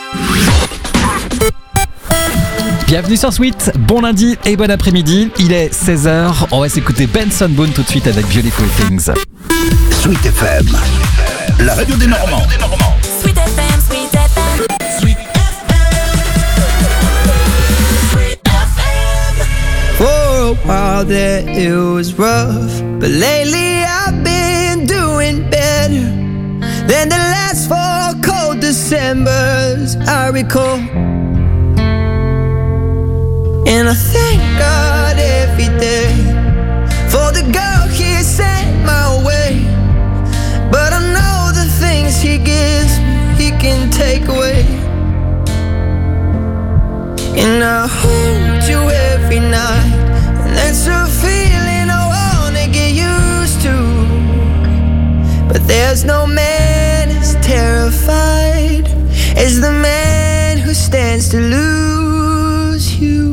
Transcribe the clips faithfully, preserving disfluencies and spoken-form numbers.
Bienvenue sur Sweet, bon lundi et bon après-midi, il est seize heures, on va s'écouter Benson Boone tout de suite avec Beautiful Things. Sweet F M, la radio des Normands. Sweet F M, Sweet F M, Sweet F M, Sweet F M. For a while there it was rough, but lately I've been doing better than the last four cold Decembers I recall. And I thank God every day for the girl He sent my way. But I know the things He gives me, He can take away. And I hold you every night, and that's a feeling I wanna get used to. But there's no man as terrified as the man who stands to lose you.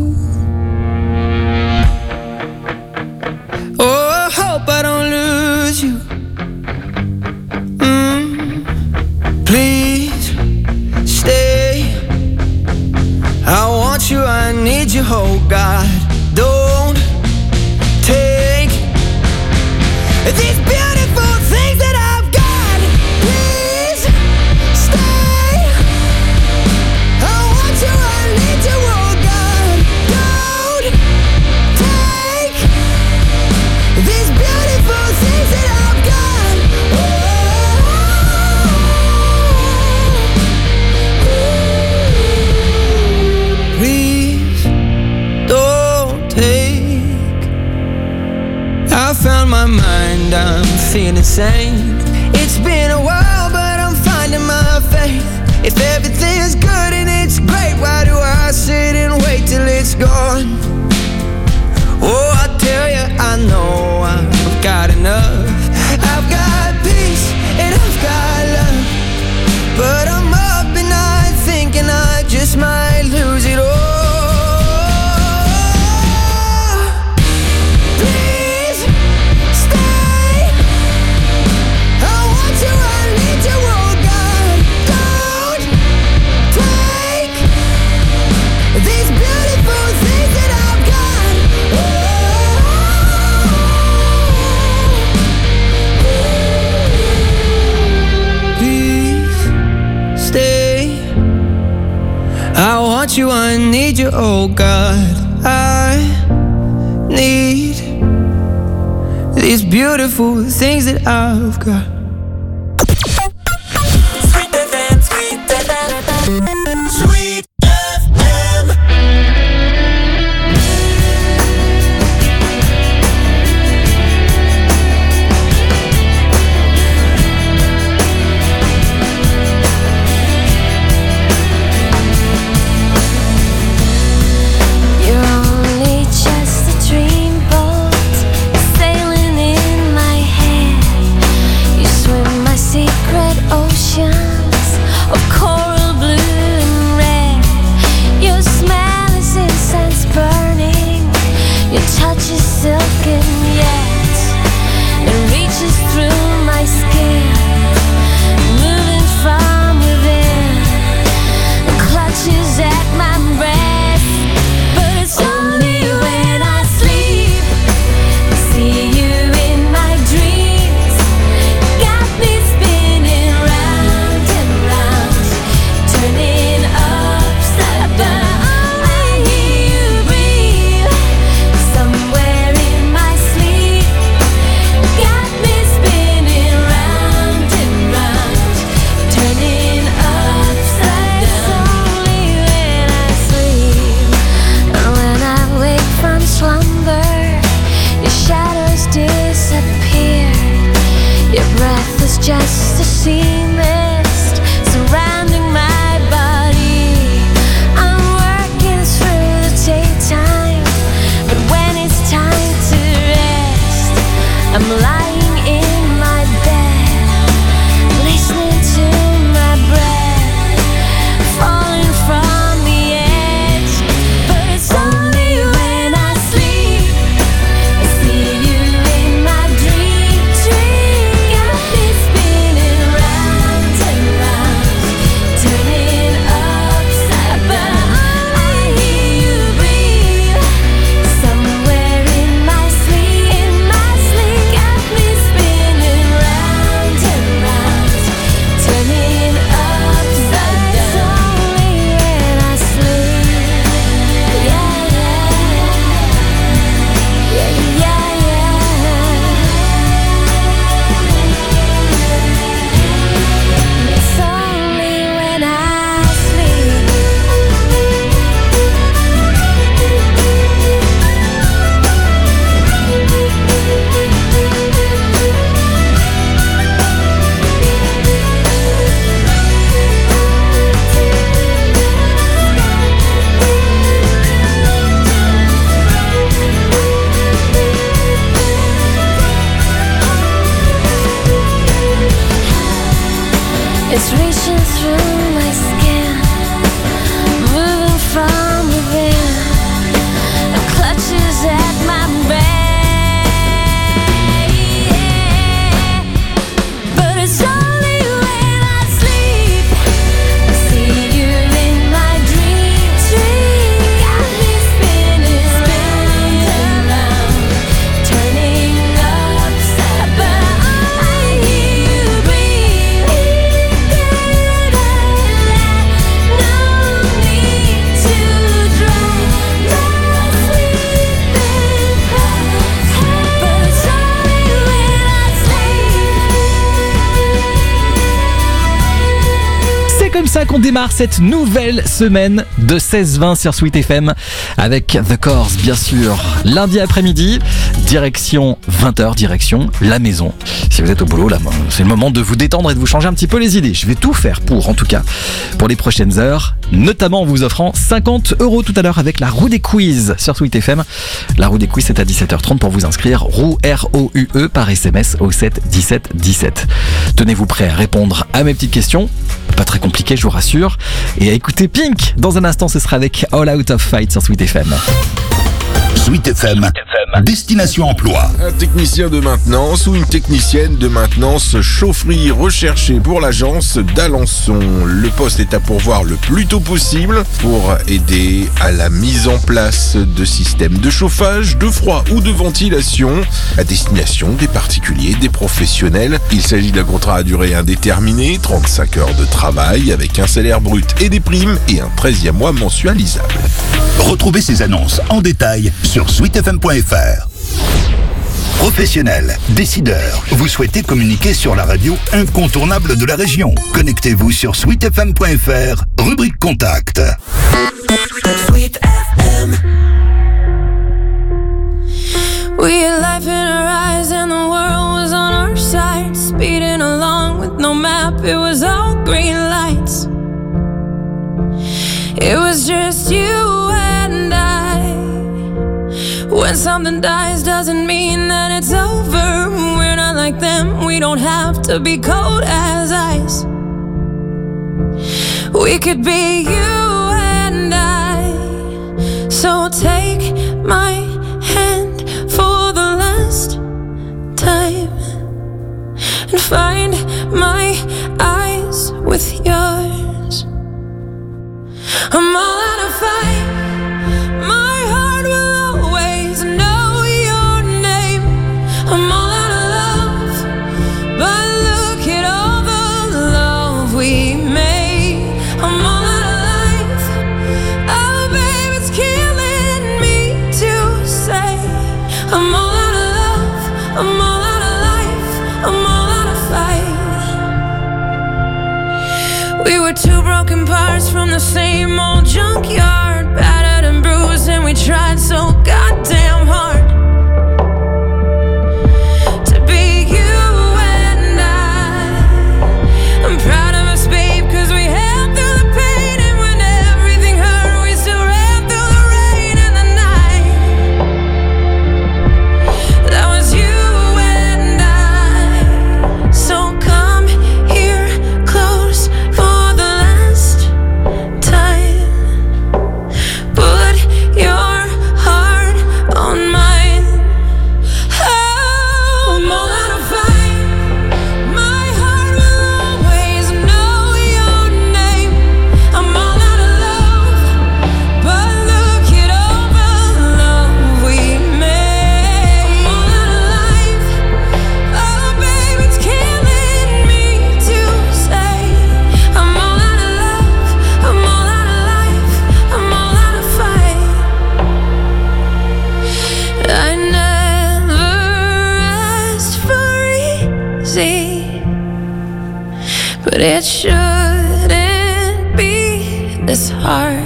Oh, I hope I don't lose you. Mm, please stay. I want you, I need you, oh God. Don't take these beautiful things that I've got. Please stay. I want you, I need you, oh God. Don't take these beautiful things that I've got. Oh, please don't take. I found my mind, I'm feeling sane. It's been a while, but I'm finding my faith. If everything's good and it's great, why do I sit and wait till it's gone? Oh, I tell you, I know I've got enough. I've got peace and I've got love, but I'm up at night thinking I just might lose it all. Please stay. I want you, I need you, oh God. Don't take these beautiful things that I've got. Oh, please stay. I want you, I need you, oh God. I need these beautiful things that I've got. Sweet F M, Sweet F M, Sweet F M. You're only just a dreamboat sailing in my head. You comme ça qu'on démarre cette nouvelle semaine de seize vingt sur Sweet F M avec The Corrs, bien sûr. Lundi après-midi, direction vingt heures, direction la maison. Si vous êtes au boulot, là, c'est le moment de vous détendre et de vous changer un petit peu les idées. Je vais tout faire pour, en tout cas, pour les prochaines heures, notamment en vous offrant cinquante euros tout à l'heure avec la roue des quiz sur Sweet F M. La roue des quiz, c'est à dix-sept heures trente pour vous inscrire. Roue R O U E par S M S au sept dix-sept dix-sept. Tenez-vous prêts à répondre à mes petites questions. Pas très compliqué, je vous rassure. Et à écouter Pink. Dans un instant, ce sera avec All Out of Fight sur Sweet F M. Sweet F M, destination emploi. Un technicien de maintenance ou une technicienne de maintenance chaufferie recherchée pour l'agence d'Alençon. Le poste est à pourvoir le plus tôt possible pour aider à la mise en place de systèmes de chauffage, de froid ou de ventilation à destination des particuliers, des professionnels. Il s'agit d'un contrat à durée indéterminée, trente-cinq heures de travail avec un salaire brut et des primes et un treizième mois mensualisable. Retrouvez ces annonces en détail sur sweet f m point f r. Professionnels, décideurs, vous souhaitez communiquer sur la radio incontournable de la région. Connectez-vous sur sweet f m point f r, rubrique contact. Sweet F M. We had life in our eyes and the world was on our side. Speeding along with no map, it was all green lights. It was just you and I. When something dies doesn't mean that it's over. We're not like them, we don't have to be cold as ice. We could be you and I. So take my hand for the last time and find my eyes with yours. I'm all out of fight. My heart will always know your name. I'm all out of love, but look at all the love we made. I'm all out of life. Oh, babe, it's killing me to say. I'm all out of love. I'm all out of life. I'm all out of fight. We were two broken parts from the same old junkyard, battered and bruised, and we tried so goddamn hard to be you and I. I'm proud of us, babe, cause we held through the pain, and when everything hurt, we still ran through the rain and the night. That was you and I. So come here close for the last time. Put your heart on mine. Oh, I'm all out of fight. My heart will always know your name. I'm all out of love, but look at all the love we made. I'm all out of life. Oh, babe, it's killing me to say. I'm all out of love. I'm all out of life. I'm all out of fight. I never asked for easy, but it shouldn't be this hard.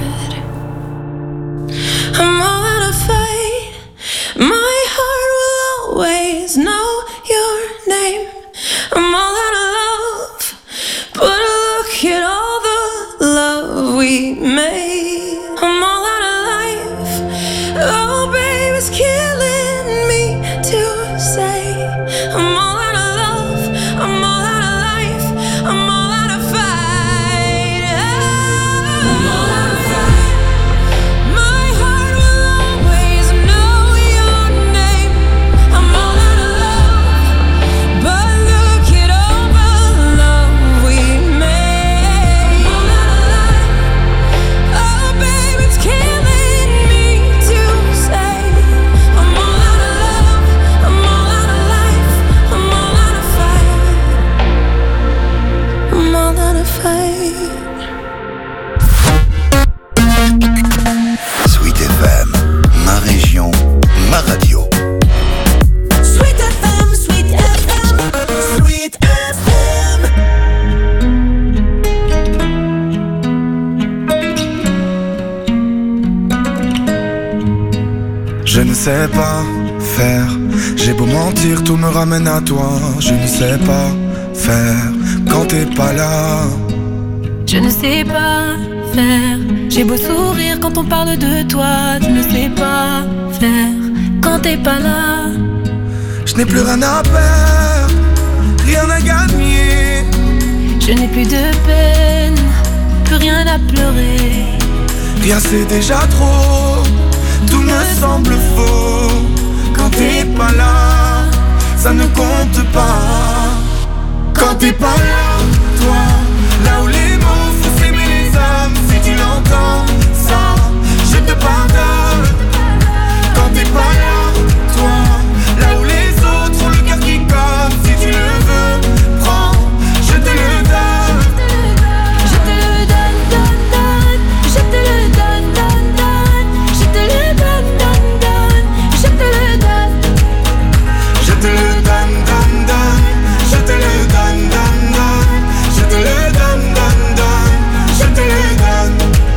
I'm all out of fight. My heart will always know your name. I'm all out of love, but look at all the love we made. I'm all out of life. Oh, babe, it's killing me to say. I'm all out of love. I'm all out of life. I'm all out of fight. I'm all out of fight. My heart will always know your name. I'm all out of love, but look at all the love we made. I'm all out of life. Oh, babe, it's killing me to say. I'm all out of love. I'm all out of life. I'm all out of fight. I'm all out of fight. ne sais pas faire. J'ai beau mentir, tout me ramène à toi. Je ne sais pas faire quand t'es pas là. Je ne sais pas faire. J'ai beau sourire quand on parle de toi. Je ne sais pas faire quand t'es pas là. Je n'ai plus rien à perdre, rien à gagner. Je n'ai plus de peine, plus rien à pleurer. Rien c'est déjà trop, tout me semble faux. Quand t'es pas là, ça ne compte pas. Quand t'es pas là, toi, là où les mots font s'aimer les âmes. Si tu l'entends, ça, je te pardonne. Quand t'es pas là, toi, là où les autres ont le cœur qui colle. Si tu le veux, prends, je te le donne. Je te le donne, donne, donne. Je te le donne, donne, donne. Je te le donne, donne, donne. Je te le donne. Je te le donne, donne, donne. Je te le donne, donne, donne. Je te le donne, donne, donne. Je te le donne.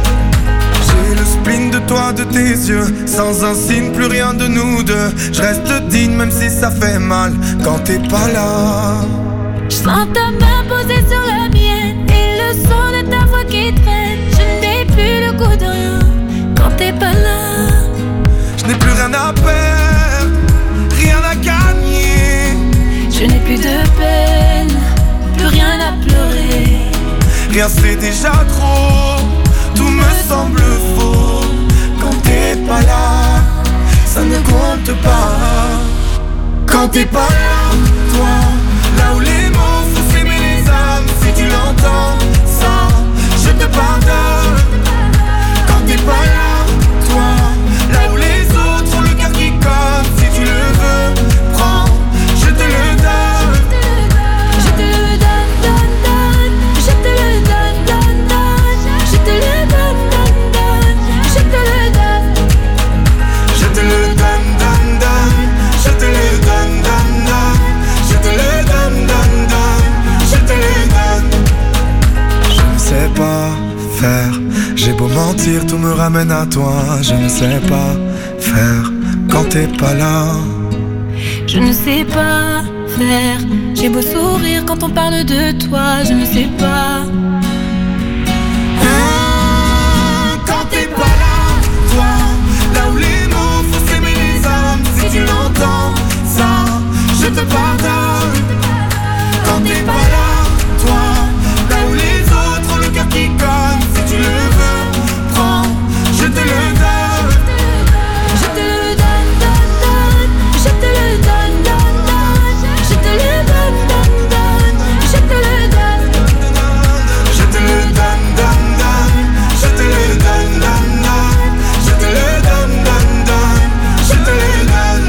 J'ai le spleen de toi, de tes yeux. Sans un signe, plus rien de nous deux. Je reste digne même si ça fait mal quand t'es pas là. Je sens ta main posée sur la mienne et le son de ta voix qui traîne. Je n'ai plus le goût de rien quand t'es pas là. Je n'ai plus rien à perdre, rien à gagner. Je n'ai plus de peine, plus rien à pleurer. Rien c'est déjà trop, tout me semble faux. Quand t'es pas là, ça ne compte pas. Quand t'es pas là, toi, là où les mots font s'aimer les âmes. Si tu l'entends, ça, je te pardonne. Quand t'es pas là, toi, là où les autres ont le cœur qui colle. Si tu le veux, prends, je te le donne. Je te le donne, donne, donne. Je te le donne, donne, donne. Je te le donne, donne, donne. Je te le donne. Je te le donne, donne, donne. Je te le donne, donne, donne. Je te le donne, donne, donne. Je te le donne. Je ne sais pas faire. J'ai beau mentir, tout me ramène à toi. Je ne sais pas faire quand t'es pas là. Je ne sais pas faire. J'ai beau sourire quand on parle de toi. Je ne sais pas. Ah, quand t'es pas là, toi, là où les mots font s'aimer les âmes. Si tu l'entends, ça, je te pardonne. Quand t'es pas là, toi, là où les autres ont le cœur qui colle. Si tu le veux, prends, je te le donne. Je te le donne, donne, donne. Je te le donne, donne, donne. Je te le donne, donne, donne. Je te le donne. Je te le donne, donne, donne. Je te le donne, donne, donne. Je te le donne, donne, donne. Je te le donne.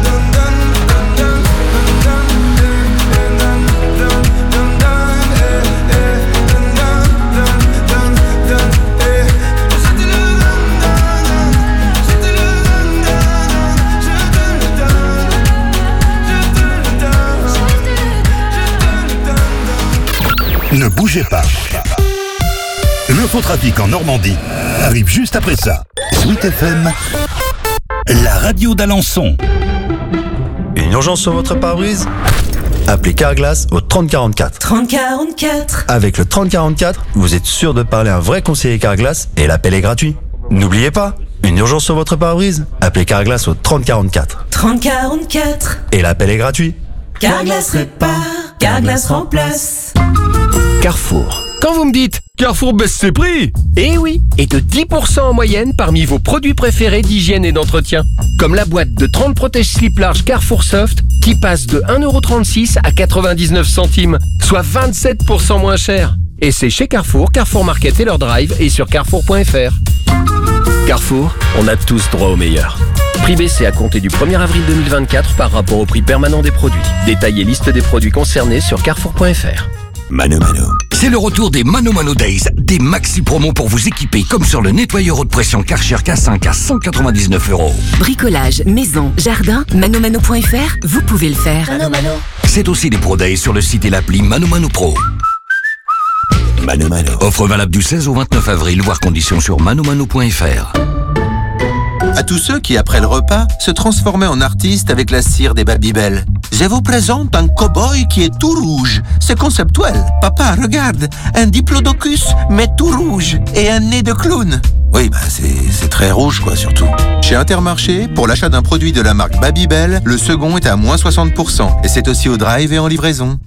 Ne bougez pas. L'infotrafic en Normandie arrive juste après ça. Sweet F M, la radio d'Alençon. Une urgence sur votre pare-brise ? Appelez Carglass au trente quarante-quatre. trente quarante-quatre. Avec le trente quarante-quatre, vous êtes sûr de parler à un vrai conseiller Carglass et l'appel est gratuit. N'oubliez pas, une urgence sur votre pare-brise ? Appelez Carglass au trente quarante-quatre. trente quarante-quatre. Et l'appel est gratuit. Carglass répare, Carglass remplace. Carrefour. Quand vous me dites Carrefour baisse ses prix, eh oui, et de dix pour cent en moyenne parmi vos produits préférés d'hygiène et d'entretien. Comme la boîte de trente protège-slip large Carrefour Soft qui passe de un euro trente-six à quatre-vingt-dix-neuf centimes, soit vingt-sept pour cent moins cher. Et c'est chez Carrefour, Carrefour Market et leur drive et sur carrefour point f r. Carrefour, on a tous droit au meilleur. Prix baissé à compter du premier avril deux mille vingt-quatre par rapport au prix permanent des produits. Détail et liste des produits concernés sur carrefour point f r. Mano Mano. C'est le retour des Mano Mano Days, des maxi promos pour vous équiper, comme sur le nettoyeur haute pression Karcher K cinq à cent quatre-vingt-dix-neuf euros. Bricolage, maison, jardin, manomano point f r, vous pouvez le faire. Mano Mano. C'est aussi des Pro Days sur le site et l'appli Mano Mano Pro. Mano Mano. Offre valable du seize au vingt-neuf avril, voire conditions sur manomano point f r. À tous ceux qui, après le repas, se transformaient en artistes avec la cire des Babybel. Je vous présente un cow-boy qui est tout rouge. C'est conceptuel. Papa, regarde, un diplodocus, mais tout rouge, et un nez de clown. Oui, bah c'est, c'est très rouge, quoi, surtout. Chez Intermarché, pour l'achat d'un produit de la marque Babybel, le second est à moins soixante pour cent. Et c'est aussi au drive et en livraison.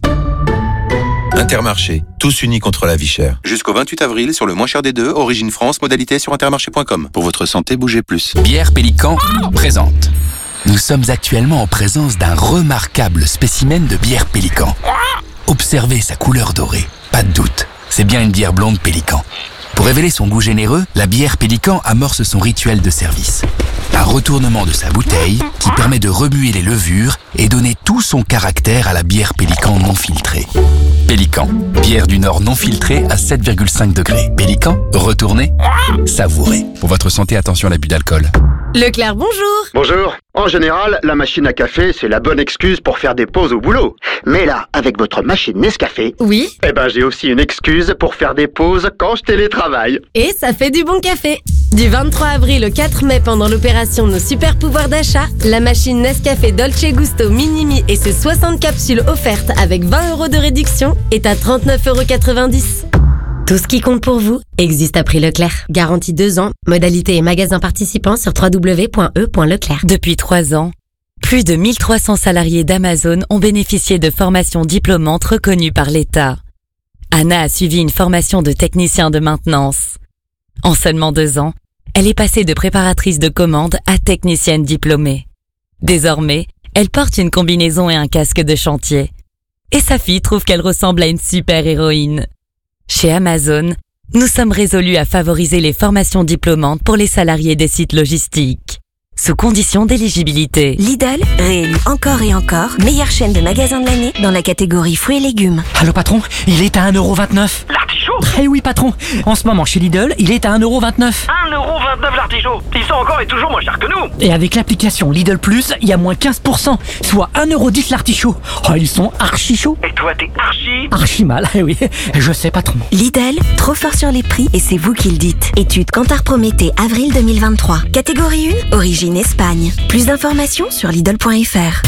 Intermarché, tous unis contre la vie chère. Jusqu'au vingt-huit avril, sur le moins cher des deux, Origine France, modalité sur intermarché point com. Pour votre santé, bougez plus. Bière Pélican présente. Nous sommes actuellement en présence d'un remarquable spécimen de bière Pélican. Observez sa couleur dorée, pas de doute, c'est bien une bière blonde Pélican. Pour révéler son goût généreux, la bière Pélican amorce son rituel de service. Un retournement de sa bouteille qui permet de remuer les levures et donner tout son caractère à la bière Pélican non filtrée. Pélican, bière du Nord non filtrée à sept virgule cinq degrés. Pélican, retournez, savourez. Pour votre santé, attention à l'abus d'alcool. Leclerc, bonjour. Bonjour. En général, la machine à café, c'est la bonne excuse pour faire des pauses au boulot. Mais là, avec votre machine Nescafé... Oui. Eh ben, j'ai aussi une excuse pour faire des pauses quand je télétravaille. Et ça fait du bon café. Du vingt-trois avril au quatre mai, pendant l'opération Nos Super Pouvoirs d'achat, la machine Nescafé Dolce Gusto Minimi et ses soixante capsules offertes avec vingt euros de réduction est à trente-neuf euros quatre-vingt-dix. Tout ce qui compte pour vous existe à prix Leclerc. Garantie deux ans. Modalité et magasins participants sur w w w point e point leclerc. Depuis trois ans, plus de mille trois cents salariés d'Amazon ont bénéficié de formations diplômantes reconnues par l'État. Anna a suivi une formation de technicien de maintenance. En seulement deux ans, elle est passée de préparatrice de commande à technicienne diplômée. Désormais, elle porte une combinaison et un casque de chantier. Et sa fille trouve qu'elle ressemble à une super-héroïne. Chez Amazon, nous sommes résolus à favoriser les formations diplômantes pour les salariés des sites logistiques, sous condition d'éligibilité. Lidl, réélu encore et encore, meilleure chaîne de magasins de l'année dans la catégorie fruits et légumes. Allô patron, il est à un euro vingt-neuf. L'artichaut ? Eh oui patron, en ce moment chez Lidl, il est à un euro vingt-neuf. un euro vingt-neuf l'artichaut. Ils sont encore et toujours moins chers que nous. Et avec l'application Lidl Plus, il y a moins quinze pour cent, soit un euro dix l'artichaut. Oh, ils sont archi chauds. Et toi t'es archi Archi mal, eh oui, je sais patron. Lidl, trop fort sur les prix et c'est vous qui le dites. Étude Kantar Prométhée, avril deux mille vingt-trois. Catégorie un, origine Espagne. Plus d'informations sur Lidl point f r.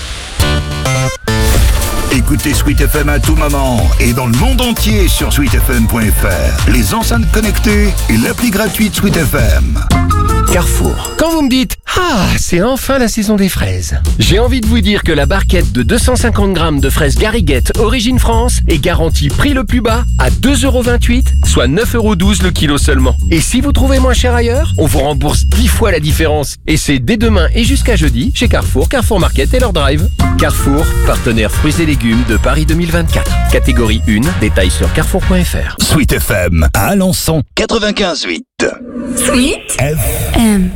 Écoutez Sweet F M à tout moment et dans le monde entier sur sweet f m point f r. Les enceintes connectées et l'appli gratuite Sweet F M. Carrefour. Quand vous me dites « Ah, c'est enfin la saison des fraises », j'ai envie de vous dire que la barquette de deux cent cinquante grammes de fraises Gariguette Origine France est garantie prix le plus bas à deux euros vingt-huit, soit neuf euros douze le kilo seulement. Et si vous trouvez moins cher ailleurs, on vous rembourse dix fois la différence. Et c'est dès demain et jusqu'à jeudi chez Carrefour, Carrefour Market et leur drive. Carrefour, partenaire fruits et légumes de Paris deux mille vingt-quatre. Catégorie un, détails sur carrefour point f r. Sweet F M à Alençon quatre-vingt-quinze virgule huit. Sweet F M.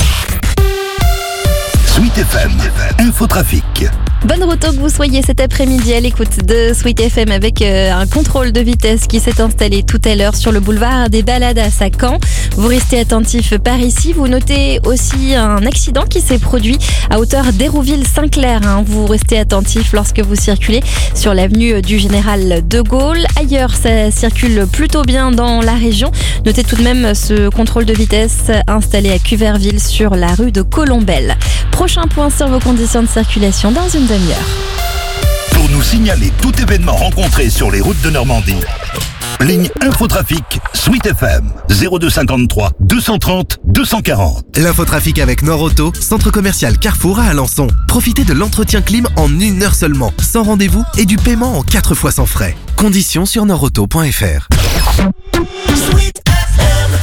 Sweet F M, Infotrafic. Bonne route que vous soyez cet après-midi à l'écoute de Sweet F M avec euh, un contrôle de vitesse qui s'est installé tout à l'heure sur le boulevard des Baladas à Caen. Vous restez attentifs par ici. Vous notez aussi un accident qui s'est produit à hauteur d'Hérouville-Saint-Clair. Hein. Vous restez attentifs lorsque vous circulez sur l'avenue du Général de Gaulle. Ailleurs, ça circule plutôt bien dans la région. Notez tout de même ce contrôle de vitesse installé à Cuverville sur la rue de Colombelle. Prochain point sur vos conditions de circulation dans une demi-heure. Pour nous signaler tout événement rencontré sur les routes de Normandie, ligne Infotrafic Sweet F M zéro deux cinquante-trois deux cent trente deux cent quarante. L'infotrafic avec Nord Auto, centre commercial Carrefour à Alençon. Profitez de l'entretien clim en une heure seulement, sans rendez-vous et du paiement en quatre fois sans frais. Conditions sur nord auto point f r. Sweet F M.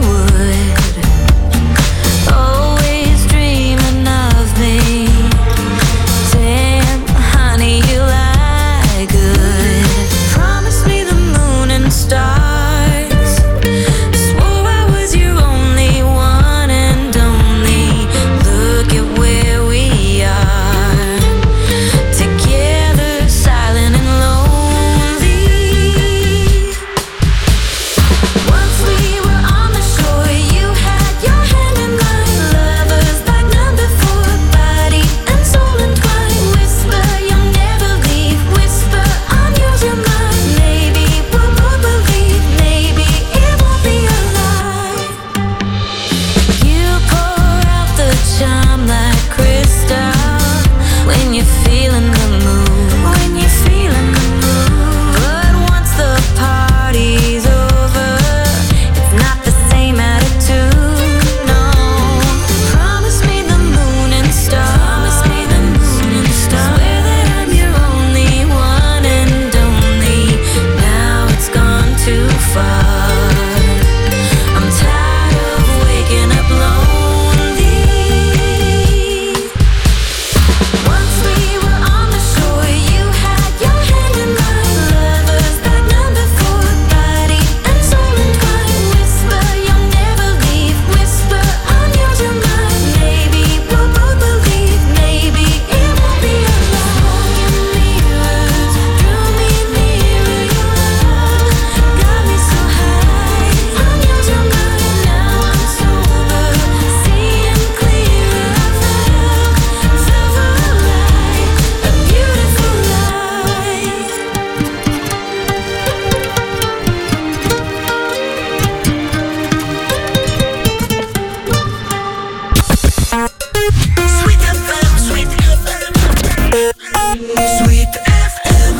Always dreaming of me. Sweet F M.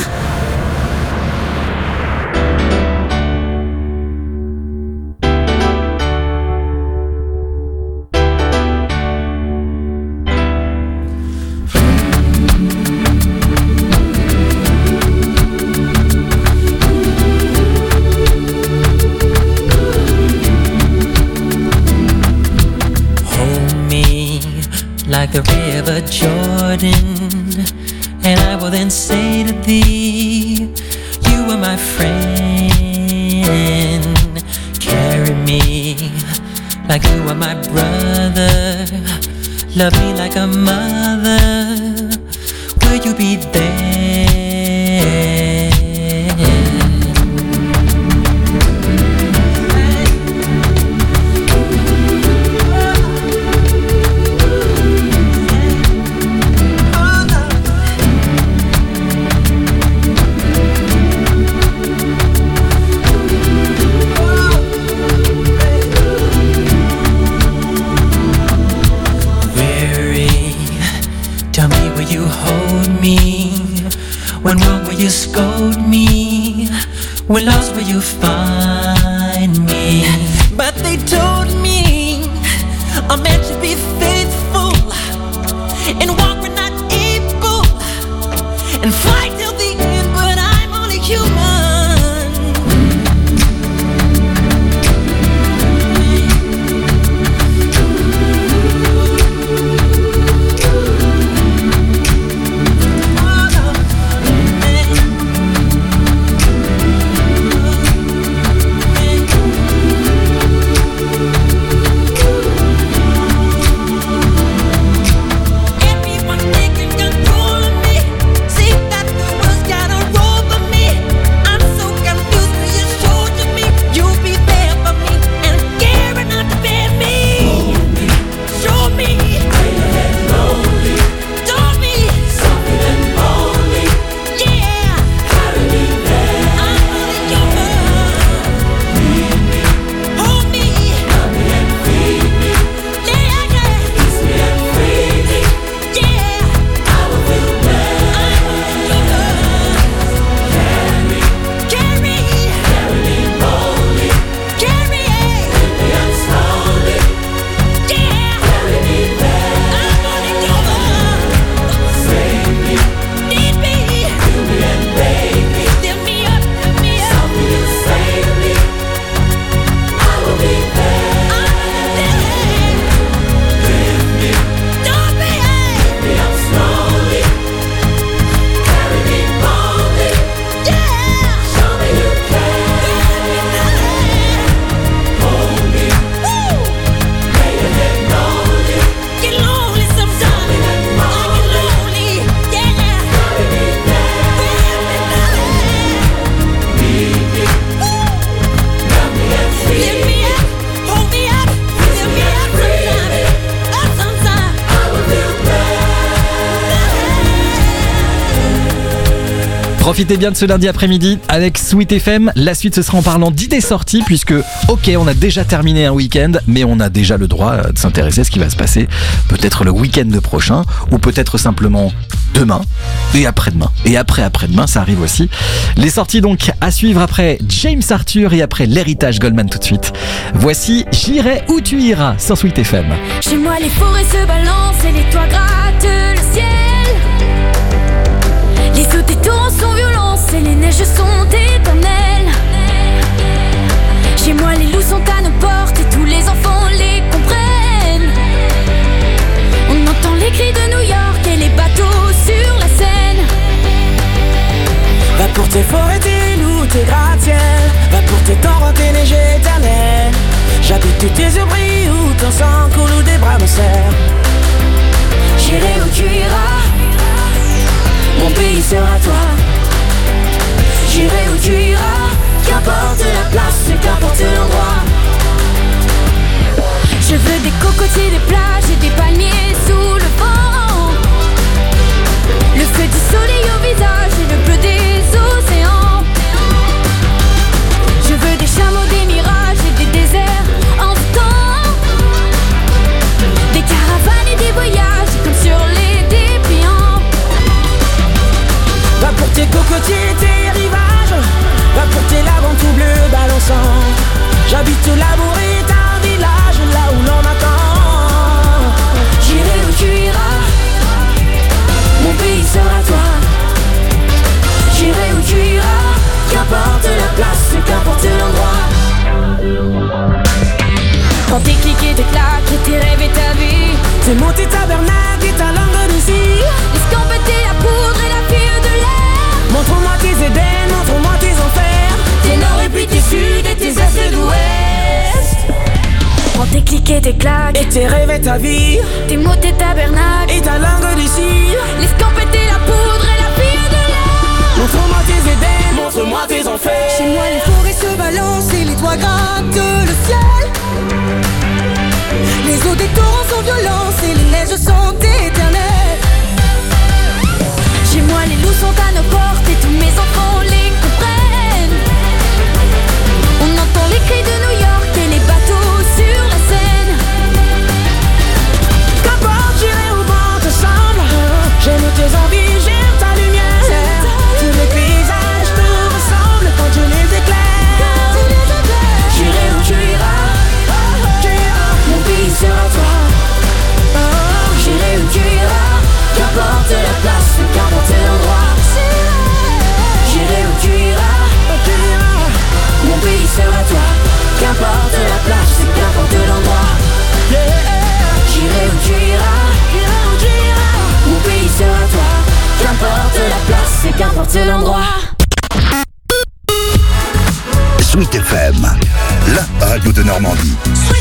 Like the river Jordan, and I will then say to thee, you are my friend. Carry me like you are my brother. Love me like a mother. Will you be there? When wrong will you scold me? When lost will you find me? But they told me a man should be faithful and walk when not able and fight till the end, but I'm only human. Profitez bien de ce lundi après-midi avec Sweet F M. La suite, ce sera en parlant d'idées sorties, puisque, ok, on a déjà terminé un week-end, mais on a déjà le droit de s'intéresser à ce qui va se passer peut-être le week-end prochain, ou peut-être simplement demain, et après-demain, et après-après-demain, ça arrive aussi. Les sorties donc à suivre après James Arthur et après l'héritage Goldman tout de suite. Voici J'irai où tu iras sur Sweet F M. Chez moi les forêts se balancent et les toits grattent le ciel. Les eaux des torrents sont violents et les neiges sont éternelles. Chez moi les loups sont à nos portes et tous les enfants les comprennent. On entend les cris de New York et les bateaux sur la Seine. Va pour tes forêts, tes loups, tes gratte-ciels. Va pour tes torrents, tes neiges éternelles. J'habite où tes yeux brillent, où ton sang coule, où des bras me serrent. J'irai où tu iras, mon pays sera toi. J'irai où tu iras, qu'importe la place, qu'importe l'endroit. Je veux des cocotiers, des plages et des palmiers sous le vent. Le feu du soleil au visage et le bleu des océans. Je veux des chameaux, des mirages et des déserts en temps. Des caravanes et des voyages comme sur les dépliants. tes cocotiers, tes rivages, va pour tes laves tout bleu balançant. J'habite l'amour est un village, là où l'on m'attend. J'irai où tu iras, mon pays sera toi. J'irai où tu iras, qu'importe la place, qu'importe l'endroit. Quand tes clics et tes claques, et tes rêves et ta vie, tes mots, tes tabernacles et ta langue de cire, l'escampette et la poudre et la fille de l'air. Montre-moi tes Éden, montre-moi tes enfers, tes nord et puis tes sud et tes est d'ouest. Prends tes clics et tes claques, et tes rêves et ta vie, tes mots, tes tabernacles et ta langue de cire, l'escampette et la poudre et la fille de l'air. Montre-moi tes Éden, montre-moi tes enfers. Chez moi les forêts se balancent et les toits grattent le ciel. Les eaux des torrents sont violentes et les neiges sont éternelles. Chez moi les loups sont à nos portes et tous mes enfants les comprennent. On entend les cris de New York et les bateaux sur la Seine. Qu'importe, j'irai au vent ensemble. J'aime tes envies, j'aime ta lumière. Tous les paysages te ressemblent quand tu les éclaires. J'irai où tu iras, mon pays sera toi. J'irai où tu iras, qu'importe la place, qu'importe l'endroit. J'irai où tu iras, mon pays sera toi. Qu'importe la place, qu'importe l'endroit. J'irai où tu iras, mon pays sera toi. Qu'importe la place, qu'importe l'endroit. Sweet F M, la radio de Normandie.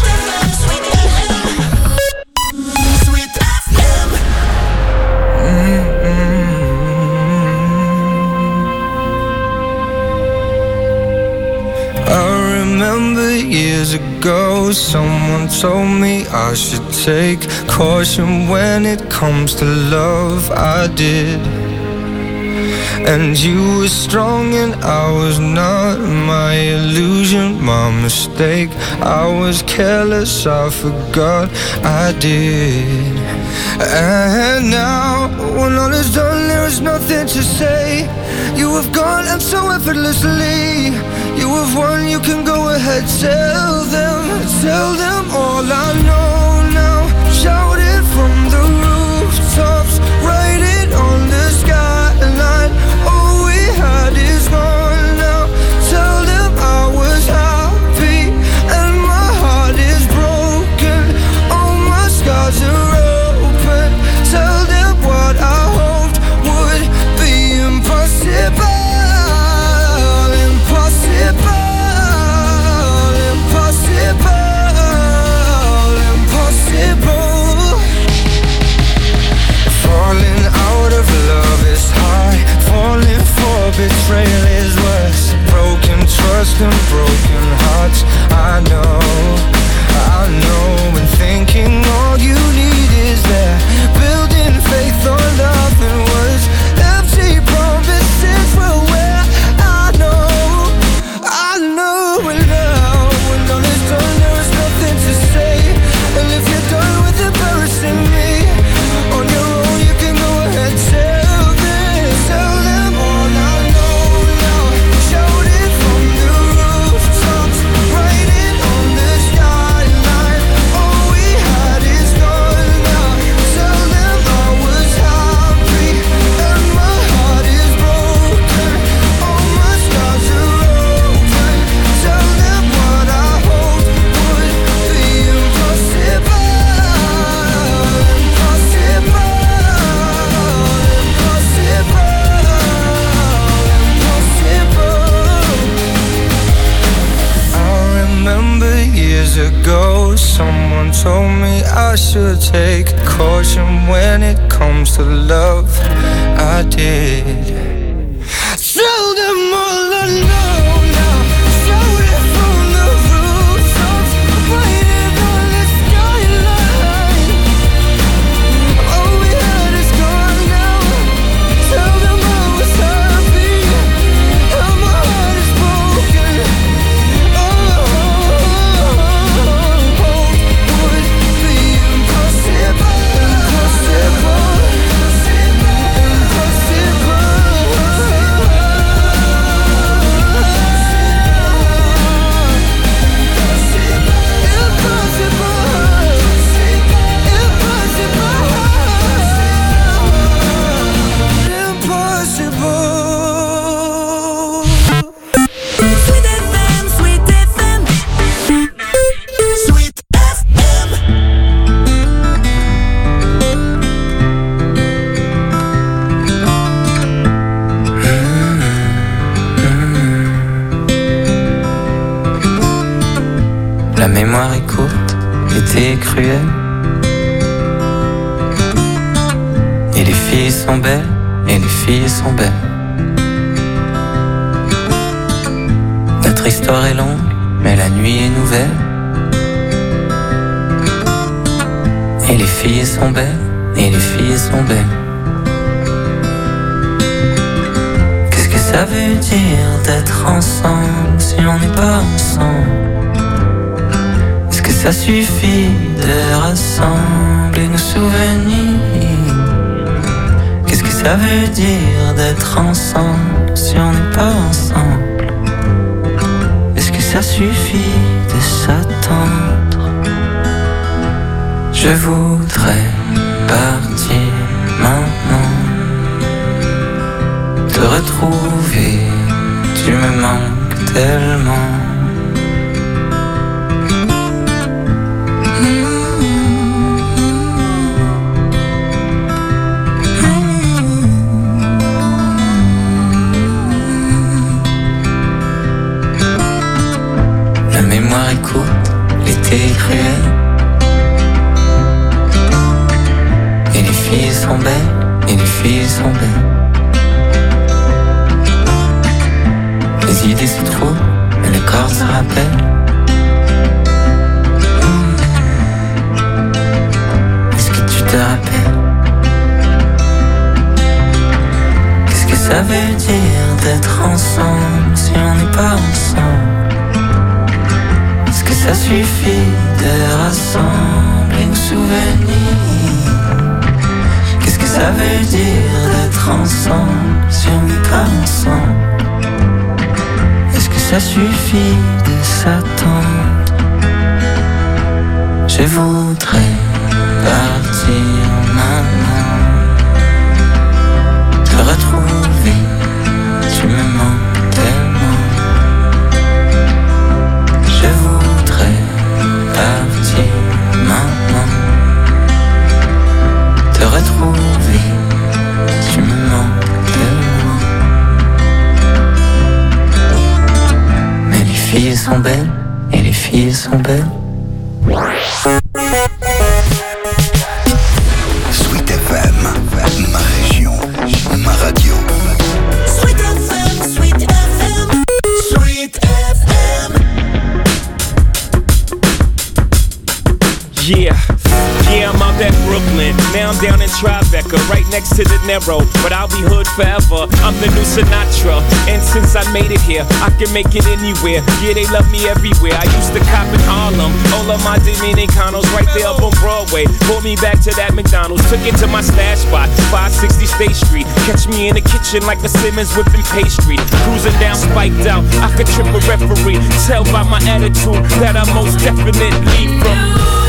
Years ago, someone told me I should take caution when it comes to love. I did. And you were strong and I was not. My illusion, my mistake. I was careless, I forgot I did. And now, when all is done, there is nothing to say. You have gone and so effortlessly. You have won, you can go ahead, tell them, tell them all I know now. Shout it from the rooftops, write it on the skyline. All we had is gone now. Tell them I was happy and my heart is broken. All my scars are open. Tell them what I hoped would be impossible. Betrayal is worse. Broken trust and broken hearts. I know, I know. And thinking all you need is there. Building faith on nothing words. Empty promises will wear. I know, I know. And now, when all is done, there is nothing to say. And if you're done with embarrassing me, on your own you can go ahead, tell them, tell them all I. Ago, someone told me I should take caution when it comes to love. I did. Tell them all I know now. Shout it from the rooftops, write it on the skyline. All we had is gone now. Tell them I was happy and my heart is broken. Impossible, impossible, impossible. beau. Sweet F M, Sweet F M, Sweet F M. La mémoire est courte, l'été est cruel. Et les filles sont belles, et les filles sont belles. Notre histoire est longue, mais la nuit est nouvelle. Et les filles sont belles, et les filles sont belles. Qu'est-ce que ça veut dire d'être ensemble si on n'est pas ensemble? Est-ce que ça suffit de rassembler nos souvenirs? Qu'est-ce que ça veut dire d'être ensemble si on n'est pas ensemble? Est-ce que ça suffit de s'attendre? Je voudrais partir maintenant, te retrouver, tu me manques tellement. La mémoire est courte, l'été est cruel. Et les filles sont belles, et les filles sont belles. Les idées se trouvent, mais le corps se rappelle. Est-ce que tu te rappelles? Qu'est-ce que ça veut dire d'être ensemble si on n'est pas ensemble? Est-ce que ça suffit de rassembler nos souvenirs? Qu'est-ce que ça veut dire d'être ensemble si on n'est pas ensemble? Est-ce que ça suffit de s'attendre? Je voudrais partir maintenant, te retrouver, tu me manques tellement. Je voudrais partir maintenant, te retrouver, tu me manques tellement. Mais les filles sont belles, et les filles sont belles. Sweet F M, ma région, ma radio. Sweet F M, Sweet F M, Sweet F M. Yeah, yeah, I'm out at Brooklyn. Now I'm down in Tribeca, right next to the Narrow. But I'll be hood forever. I'm the new Sinatra. And since I made it here, I can make it anywhere. Yeah, they love me everywhere. I used to cop in Harlem. All of my Dominicanos right there up on Broadway. Pulled me back to that McDonald's. Took it to my stash spot, five sixty State Street. Catch me in the kitchen like a Simmons whipping pastry. Cruising down spiked out. I could trip a referee. Tell by my attitude that I most definitely from.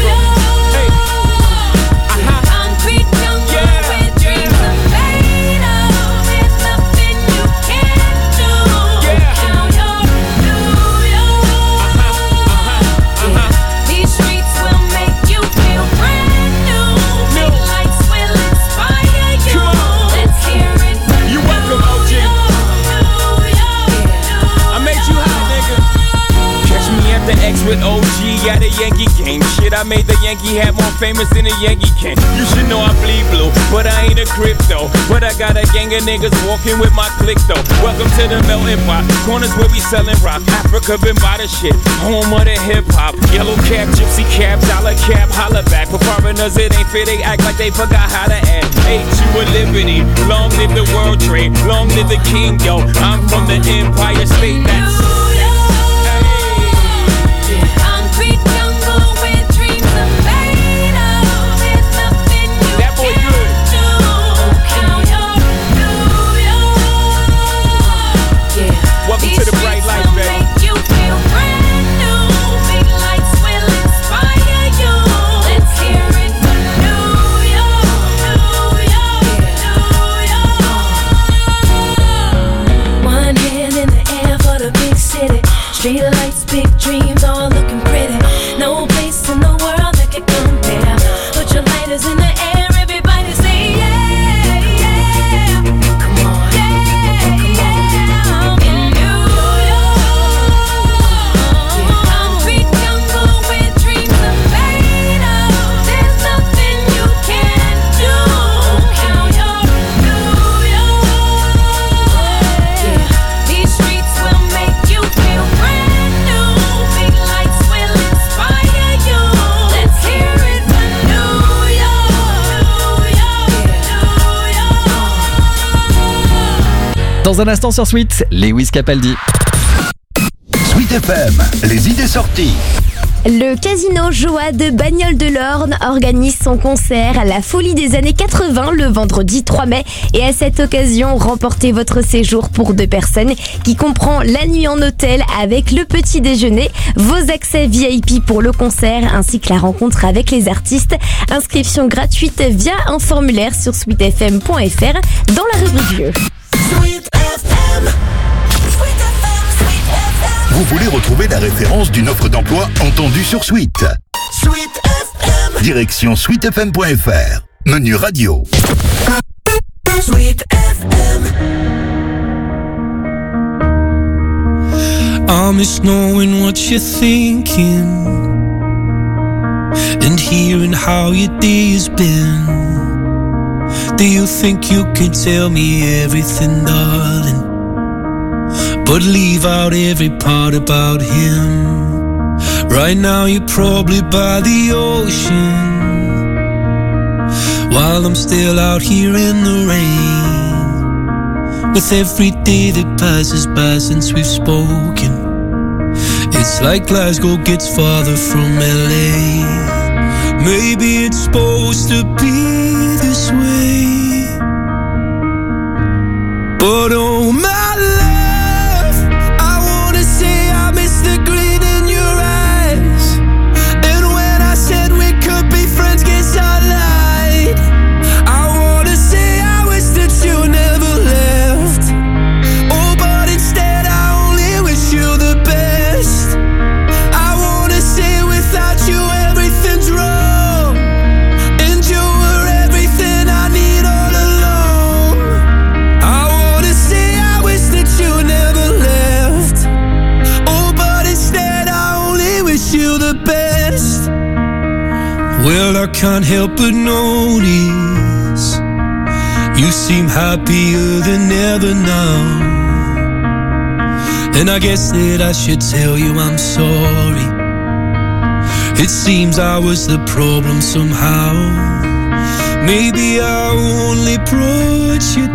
With O G at a Yankee game. Shit, I made the Yankee hat more famous than a Yankee can. You should know I bleed blue, but I ain't a crypto. But I got a gang of niggas walking with my click though. Welcome to the melting pot. Corners where we selling rock. Africa been by the shit. Home of the hip hop. Yellow cap, gypsy cap, dollar cap, holla back. For foreigners it ain't fair, they act like they forgot how to act. Ain't you a liberty? Long live the world trade. Long live the king, yo. I'm from the Empire State. That's dreams are looking pretty. No place in the world that can compare. Put your lighters in the air, everybody say yeah, yeah. Come on, yeah, come on. In New York, concrete jungle where dreams are made of. There's nothing you can't do. Now you're in New York. These streets will make you feel brand new. Big lights will inspire you. Let's hear it for New York, New York. Dans un instant sur Sweet, Lewis Capaldi. Sweet F M, les idées sorties. Le Casino Joie de Bagnoles de l'Orne organise son concert à la Folie des années quatre-vingts le vendredi trois mai. Et à cette occasion, remportez votre séjour pour deux personnes qui comprend la nuit en hôtel avec le petit déjeuner, vos accès V I P pour le concert ainsi que la rencontre avec les artistes. Inscription gratuite via un formulaire sur sweet f m point f r dans la rubrique Jeux. Vous voulez retrouver la référence d'une offre d'emploi entendue sur Sweet. Sweet F M. Direction sweet f m point f r. Menu radio. Sweet F M. I miss knowing what you're thinking and hearing how your day has been. Do you think you can tell me everything, darling, but leave out every part about him? Right now you're probably by the ocean, while I'm still out here in the rain. With every day that passes by since we've spoken, it's like Glasgow gets farther from L A. Maybe it's supposed to be this way, but oh my love, I wanna say I miss the grin in your eyes. And when I said we could be friends, guess I lied. I wanna say I wish that you never left. Oh, but instead I only wish you the best. I wanna say without you everything's wrong, and you were everything I need all along. I wanna say I wish that you never left. Oh, but instead I only wish you the best. Well, I can't help but notice you seem happier than ever now, and I guess that I should tell you I'm sorry. It seems I was the problem somehow. Maybe I only brought you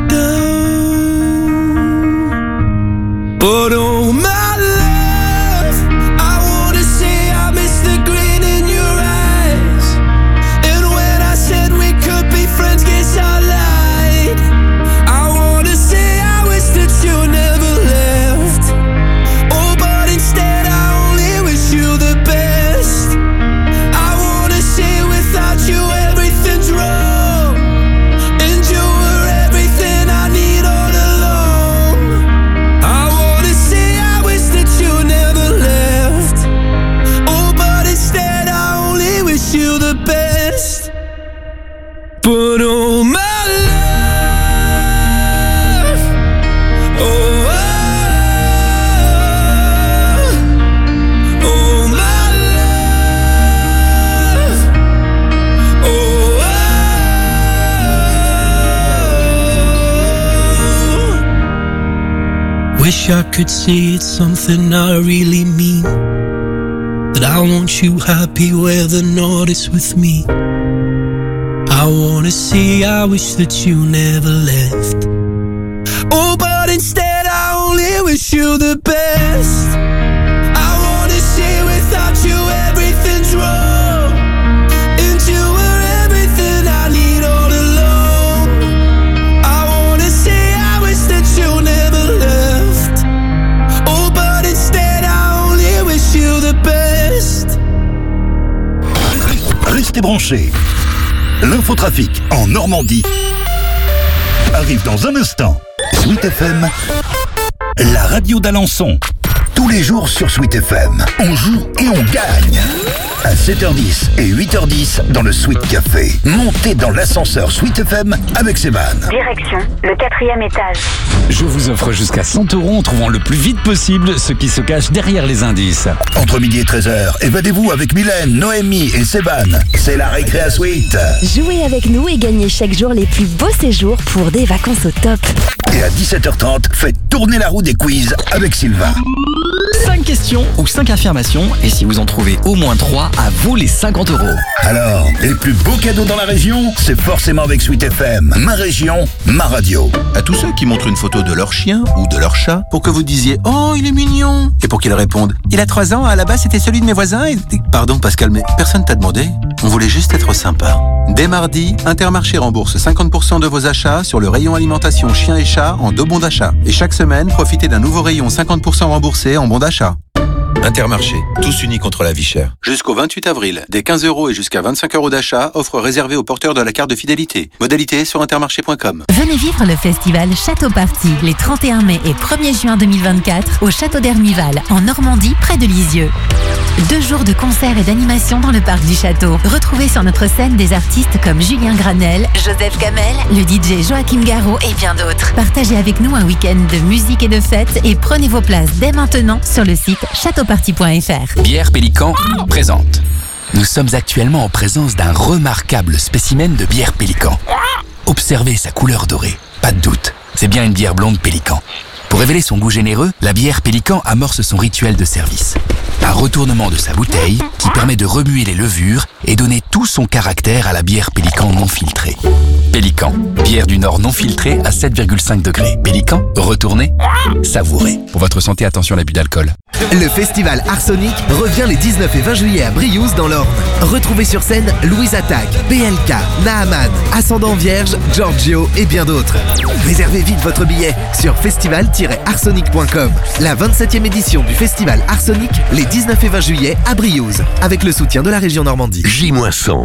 down, but oh my love, I wanna say I miss the grin in your eyes. And when I said we could be friends, guess I lied. I wanna say I wish that you never left. Oh, but instead I only wish you the best. I wanna say without you everything's wrong, and you were everything I need all along. I wanna say I wish that you never left. Oh, but instead I only wish you the best. But oh my love, oh, oh, oh my love, oh, oh. Wish I could say it's something I really mean, that I want you happy where the north is with me. I wanna say I wish that you never left. Oh, but instead I only wish you the best. I wanna say without you everything's wrong, and you were everything I need all along. I wanna say I wish that you never left. Oh, but instead I only wish you the best. Restez branchés. L'infotrafic en Normandie arrive dans un instant. Sweet F M, la radio d'Alençon. Tous les jours sur Sweet F M, on joue et on gagne. À sept heures dix et huit heures dix dans le Sweet Café. Montez dans l'ascenseur Sweet F M avec Seban. Direction, le quatrième étage. Je vous offre jusqu'à cent euros en trouvant le plus vite possible ce qui se cache derrière les indices. Entre midi et treize heures, évadez-vous avec Mylène, Noémie et Seban. C'est la récré à Sweet. Jouez avec nous et gagnez chaque jour les plus beaux séjours pour des vacances au top. Et à dix-sept heures trente, faites tourner la roue des quiz avec Sylvain. cinq questions ou cinq affirmations, et si vous en trouvez au moins trois, à vous les cinquante euros. Alors, les plus beaux cadeaux dans la région, c'est forcément avec Sweet F M. Ma région, ma radio. À tous ceux qui montrent une photo de leur chien ou de leur chat pour que vous disiez « Oh, il est mignon !» et pour qu'ils répondent « Il a trois ans, à la base c'était celui de mes voisins et... » Pardon Pascal, mais personne t'a demandé. On voulait juste être sympa. Dès mardi, Intermarché rembourse cinquante pour cent de vos achats sur le rayon alimentation chien et chat en deux bons d'achat. Et chaque semaine, profitez d'un nouveau rayon cinquante pour cent remboursé en bons d'achat. Intermarché, tous unis contre la vie chère. Jusqu'au vingt-huit avril, des quinze euros et jusqu'à vingt-cinq euros d'achat, offre réservée aux porteurs de la carte de fidélité. Modalité sur intermarché point com. Venez vivre le festival Château Party les trente et un mai et premier juin deux mille vingt-quatre au Château d'Hermival, en Normandie, près de Lisieux. Deux jours de concerts et d'animation dans le parc du château. Retrouvez sur notre scène des artistes comme Julien Granel, Joseph Gamel, le D J Joachim Garraud et bien d'autres. Partagez avec nous un week-end de musique et de fêtes et prenez vos places dès maintenant sur le site château party point f r. Bière Pélican présente. Nous sommes actuellement en présence d'un remarquable spécimen de bière Pélican. Observez sa couleur dorée. Pas de doute, c'est bien une bière blonde Pélican. Pour révéler son goût généreux, la bière Pélican amorce son rituel de service. Un retournement de sa bouteille qui permet de remuer les levures et donner tout son caractère à la bière Pélican non filtrée. Pélican, bière du Nord non filtrée à sept virgule cinq degrés. Pélican, retournez, savourez. Pour votre santé, attention à l'abus d'alcool. Le festival Arsonic revient les dix-neuf et vingt juillet à Briouze dans l'Orne. Retrouvez sur scène Louise Attaque, P L K, Naaman, Ascendant Vierge, Giorgio et bien d'autres. Réservez vite votre billet sur festival tiret arsonic point com. La vingt-septième édition du festival Arsonic les dix-neuf et vingt juillet à Briouze, avec le soutien de la région Normandie. J cent.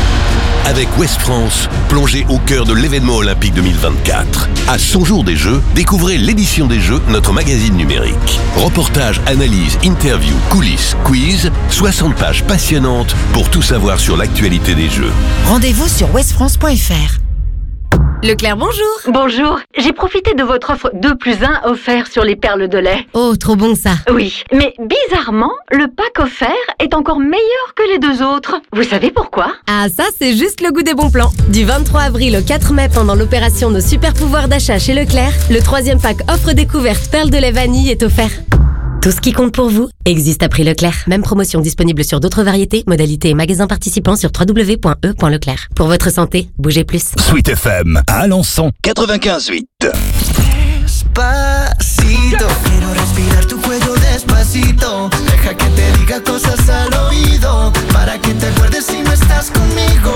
Avec Ouest France, plongez au cœur de l'événement olympique deux mille vingt-quatre. À cent jours des Jeux, découvrez l'édition des Jeux, notre magazine numérique. Reportages, analyses, interviews, coulisses, quiz, soixante pages passionnantes pour tout savoir sur l'actualité des Jeux. Rendez-vous sur ouest france point f r. Leclerc, bonjour. Bonjour, j'ai profité de votre offre deux plus un offert sur les perles de lait. Oh, trop bon ça. Oui, mais bizarrement, le pack offert est encore meilleur que les deux autres. Vous savez pourquoi? Ah, ça, c'est juste le goût des bons plans. Du vingt-trois avril au quatre mai, pendant l'opération Nos super pouvoirs d'achat chez Leclerc, le troisième pack offre découverte perles de lait vanille est offert. Tout ce qui compte pour vous existe à prix Leclerc. Même promotion disponible sur d'autres variétés, modalités et magasins participants sur w w w point e point leclerc. Pour votre santé, bougez plus. Sweet F M à Alençon quatre-vingt-quinze huit. Despacito, quiero respirar tu cuello despacito. Deja que te diga cosas al oído, para que te acuerdes si no estás conmigo.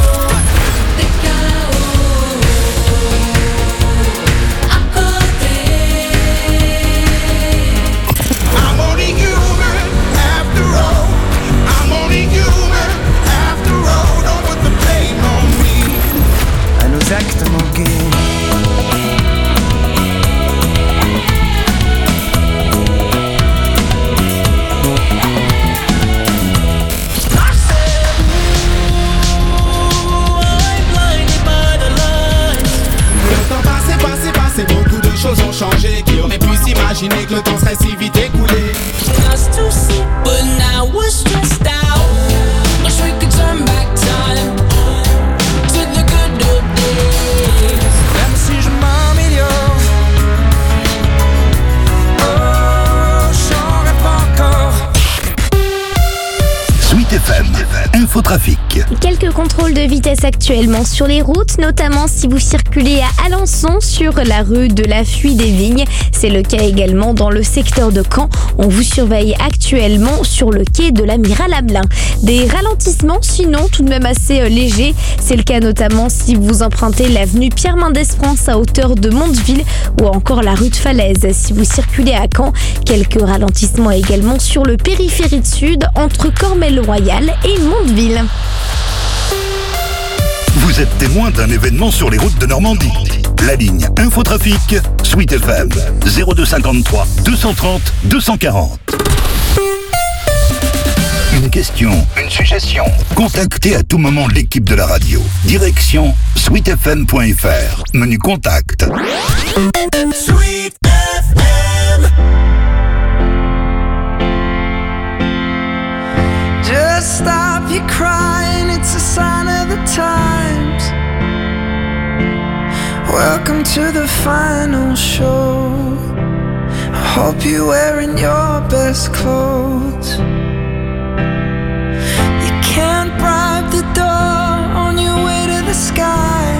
Actes manqués. Le temps passé, passé, passé, beaucoup de choses ont changé. Qui aurait pu s'imaginer que le temps serait si vite écoulé? Just to see, but now we're stressed out. Wish we could turn back time. Même si je m'améliore, oh, j'en rêve encore. Sweet F M, Infotrafic. Quelques contrôles de vitesse actuellement sur les routes, notamment si vous circulez à Alençon sur la rue de la Fuie des Vignes. C'est le cas également dans le secteur de Caen. On vous surveille actuellement sur le quai de l'Amiral Hamelin. Des ralentissements, sinon tout de même assez légers. C'est le cas notamment si vous empruntez l'avenue Pierre Mendès France à hauteur de Mondeville ou encore la rue de Falaise. Si vous circulez à Caen, quelques ralentissements également sur le périphérique sud entre Cormel-Royal et Mondeville. Vous êtes témoin d'un événement sur les routes de Normandie. La ligne Infotrafic, Sweet F M, zéro deux cinquante-trois deux cent trente deux cent quarante. Une question, une suggestion. Contactez à tout moment l'équipe de la radio. Direction sweet f m point f r. Menu contact. Sweet F M. Just stop your crying, it's a sign of the times. Welcome to the final show. I hope you're wearing your best clothes. You can't bribe the door on your way to the sky.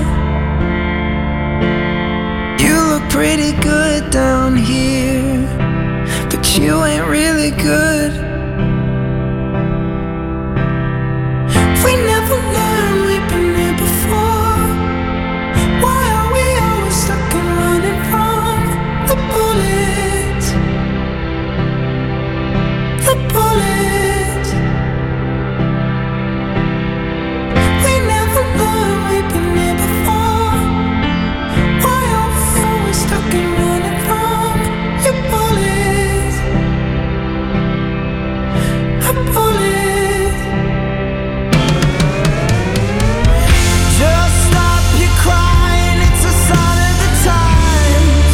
You look pretty good down here, but you ain't really good. We never learned, we've been here before. Why are we always stuck and running from the bullets? The bullets. We never learned, we've been here before. Why are we always stuck and running from your bullets? The bullets. Just stop your crying, it's a sign of the times.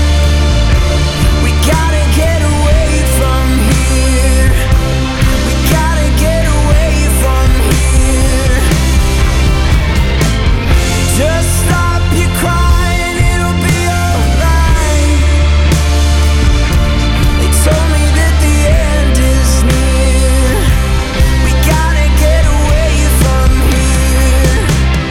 We gotta get away from here. We gotta get away from here. Just stop your crying, it'll be alright. They told me that the end is near. We gotta get away from here.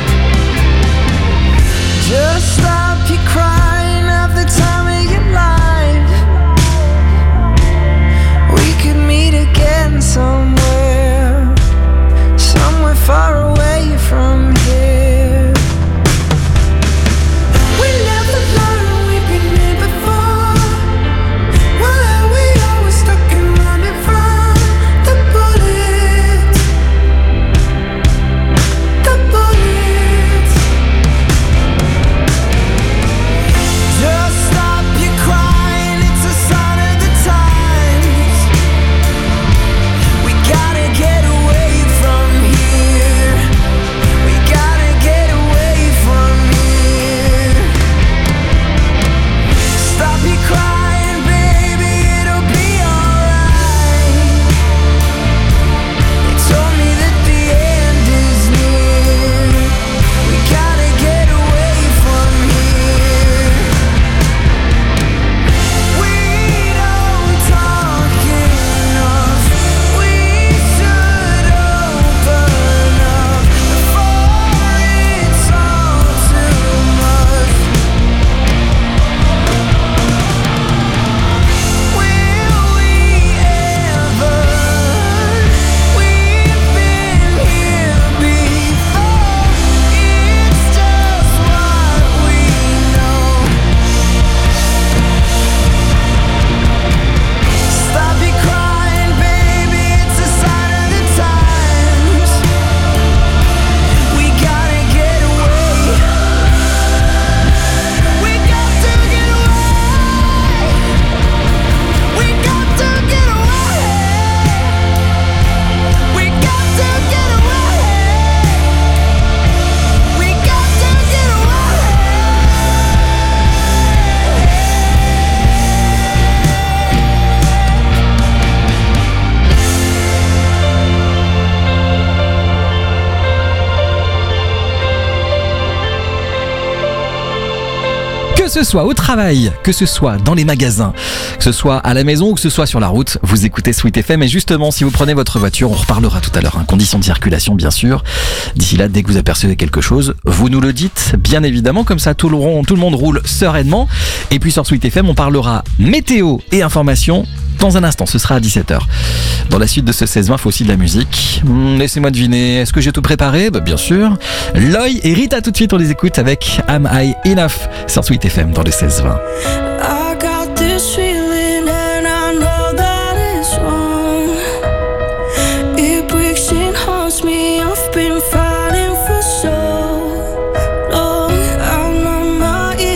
Just stop your crying, have the time of your life. We could meet again somewhere, somewhere far away from here. We never learned, we've been here before. Why are we always stuck and running from the bullets? The bullets. Just stop your crying, it's a sign of the times. We gotta get away from here. We gotta get away from here. Stop your crying, baby, it'll be alright. They told me that the end is near. We gotta get away from here. We don't talk enough. We should open up before it's all too much. Will we ever? We've been here before. It's just what we know. Stop your crying, baby, it's a sign of the times. We gotta get away. We got to get away. We got to get away. We got to get away. We got to get away. Que ce soit au travail, que ce soit dans les magasins, que ce soit à la maison ou que ce soit sur la route, vous écoutez Sweet F M. Et justement, si vous prenez votre voiture, on reparlera tout à l'heure, hein, conditions de circulation bien sûr. D'ici là, dès que vous apercevez quelque chose, vous nous le dites, bien évidemment, comme ça tout le, rond- tout le monde roule sereinement. Et puis sur Sweet F M, on parlera météo et information dans un instant, ce sera à dix-sept heures. Dans la suite de ce seize vingt, il faut aussi de la musique. Hmm, laissez-moi deviner, est-ce que j'ai tout préparé? Bah, bien sûr. Loï et Rita, tout de suite, on les écoute avec Am I Enough sur Sweet F M dans le seize vingt. I got this feeling and I know that it's wrong. It breaks and haunts me. I've been fighting for so long. I'm on my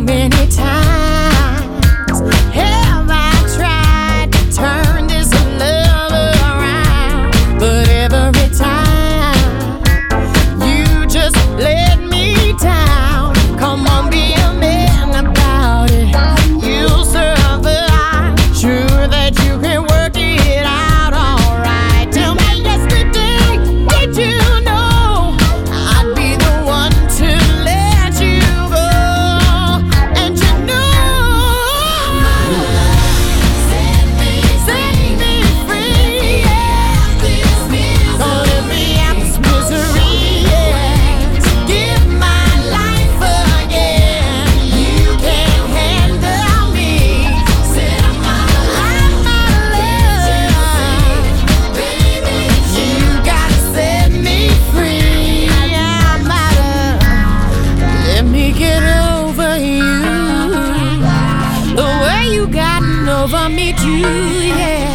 many times have I tried to turn this love around, but every time you just let me down. Come on, be a man about it. You'll survive. Sure that you can work it out alright. Tell me yesterday, did you know I'd be the one to let you go? And you know, set me, set me free, yeah. Don't let me out this misery, yeah. Give my life again. You can't handle me. Set my life, my love. Baby, you gotta set me free. I'm out of. Let me get over you. The way you gotten over me too, yeah.